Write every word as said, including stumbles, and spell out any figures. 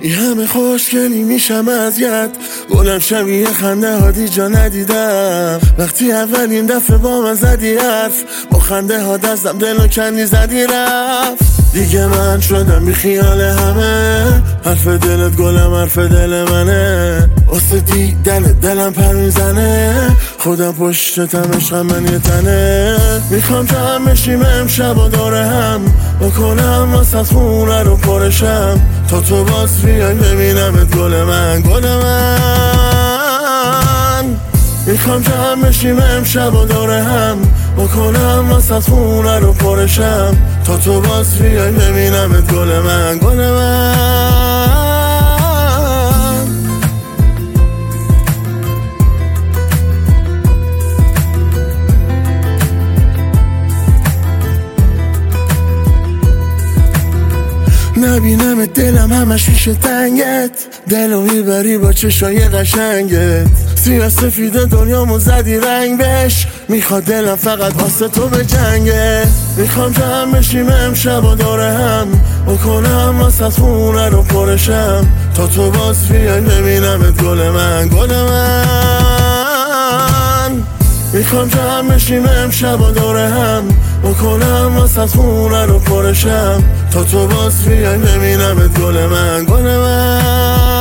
این همه خوشگلی میشم اذیت، گلم شبیه خنده ها دیجا ندیدم. وقتی اولین دفعه با من زدی حرف، با خنده ها دستم دلو کنی زدی رفت. دیگه من شدم بی خیال همه، حرف دلت گلم حرف دل منه. واسه دیدن دلم پر میزنه، خودم پشتتم عشقم من یه تنه. میخوام جمع بشیم امشب و داره هم، بکنم واسه خونه رو پرشم، تا تو باز بیای ببینمت گل من گل من. میخوام جمع بشیم امشب و داره هم، بکنم واسه خونه رو پرشم، تا تو باز بیای ببینمت گل من گل من. نبینم دلم همش پیش تنگت، دلو میبری با چشای قشنگت. سیاه سفید دنیامو زدی رنگ بش، میخواد دلم فقط واسه تو به جنگه. میخوام جمع بشیم امشب و داره هم، بکنم واسه خونه رو پرشم، تا تو باز بیای ببینمت گل من گل من. میخوام جمع بشیم امشب و داره هم، بکنم واسه خونه رو پرشم، تا تو باز بیای ببینمت گل من گل من.